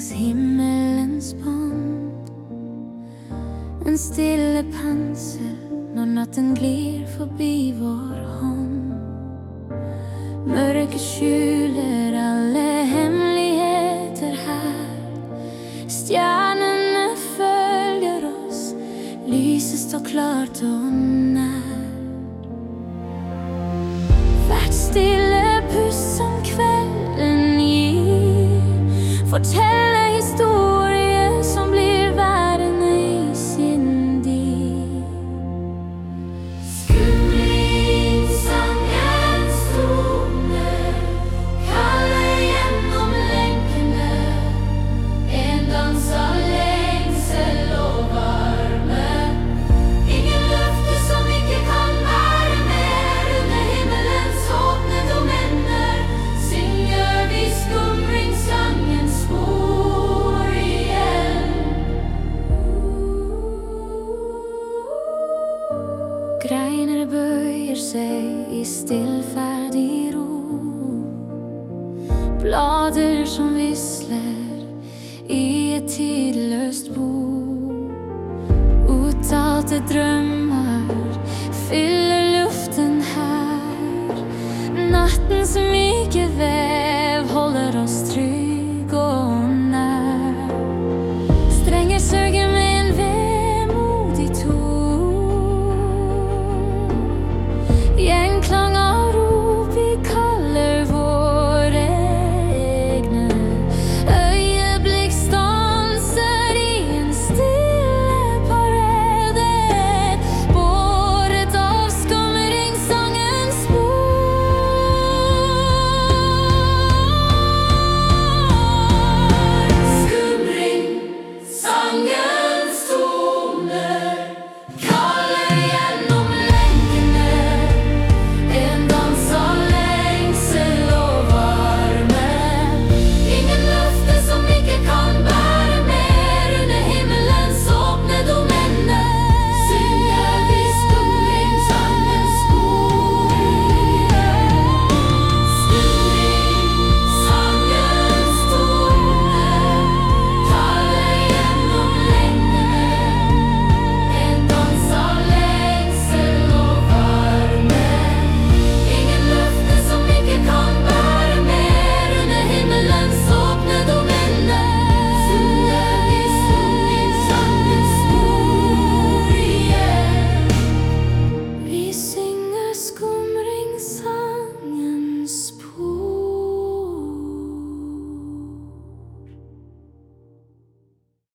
längs himmelens bånd. En stille pensel når natten glir forbi vår hånd. Mørket skjuler alle hemmeligheter her. Stjernene følger oss, lyset står klart og nær. Hvert stille puss som kvelden gir, forteller historier som blir værende i sin dyr. Skumringsangens toner kaller gjennom lenkene, en dans av lengsel og varme. Ingen løfte som ikke kan være mer. Under himmelens åpne domener synger vi skumringsangens spor igjen. Greiner bøyer seg i stillferdig ro. Blader som visler i et tidløst bo. Uttalte drømmer fyller